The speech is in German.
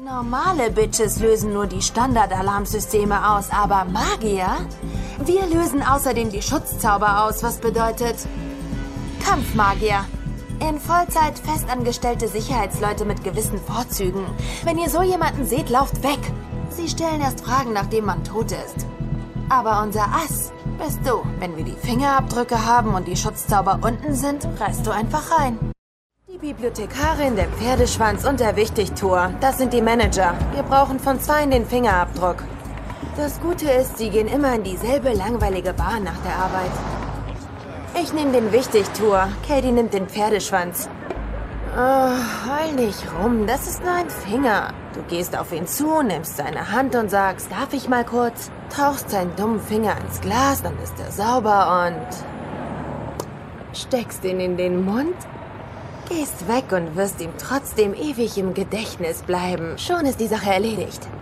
Normale Bitches lösen nur die Standard-Alarmsysteme aus, aber Magier? Wir lösen außerdem die Schutzzauber aus, was bedeutet Kampfmagier. In Vollzeit festangestellte Sicherheitsleute mit gewissen Vorzügen. Wenn ihr so jemanden seht, lauft weg. Sie stellen erst Fragen, nachdem man tot ist. Aber unser Ass bist du. Wenn wir die Fingerabdrücke haben und die Schutzzauber unten sind, reißt du einfach rein. Die Bibliothekarin, der Pferdeschwanz und der Wichtigtuer, das sind die Manager. Wir brauchen von zweien den Fingerabdruck. Das Gute ist, sie gehen immer in dieselbe langweilige Bahn nach der Arbeit. Ich nehme den Wichtigtuer, Katie nimmt den Pferdeschwanz. Heul nicht rum, das ist nur ein Finger. Du gehst auf ihn zu, nimmst seine Hand und sagst, darf ich mal kurz? Tauchst seinen dummen Finger ins Glas, dann ist er sauber und steckst ihn in den Mund, gehst weg und wirst ihm trotzdem ewig im Gedächtnis bleiben. Schon ist die Sache erledigt.